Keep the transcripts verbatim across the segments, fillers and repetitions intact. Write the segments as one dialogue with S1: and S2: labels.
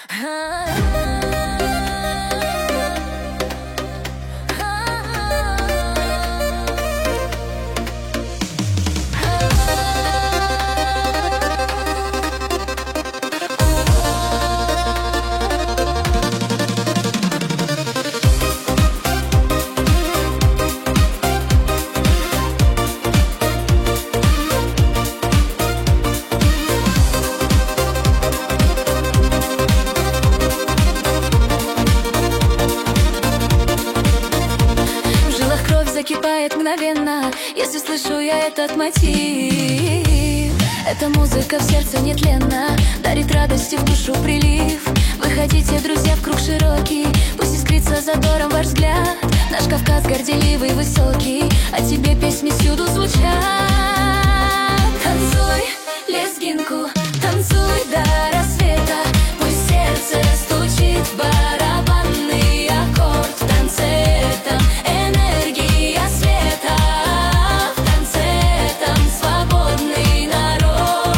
S1: Закипает мгновенно, если слышу я этот мотив. Эта музыка в сердце нетленно дарит радости в душу прилив. Выходите, друзья, в круг широкий, пусть искрится задором ваш взгляд. Наш Кавказ горделивый, высокий, а тебе песни всюду звучат. Танцуй, лезгинку, танцуй до рассвета, пусть сердце стучит в барабанный аккорд. В танце этом энергия света, в танце этом свободный народ.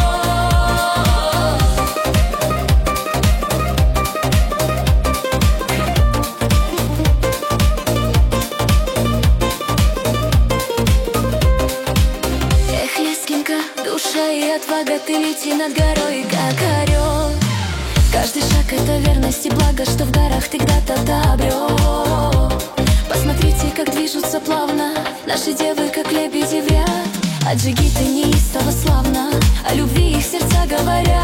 S1: Эх, лезгинка, душа и отвага, ты лети над горой, как орел. Каждый шаг — это верность и благо, что в горах ты когда-то обрел. Посмотрите, как движутся плавно наши девы, как лебеди в ряд. А джигиты неистово славно о любви их сердца говорят.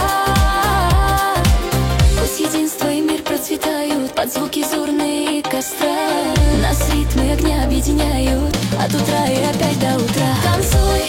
S1: Пусть единство и мир процветают под звуки зурны и костра. Нас ритмы огня объединяют от утра и опять до утра. Танцуй,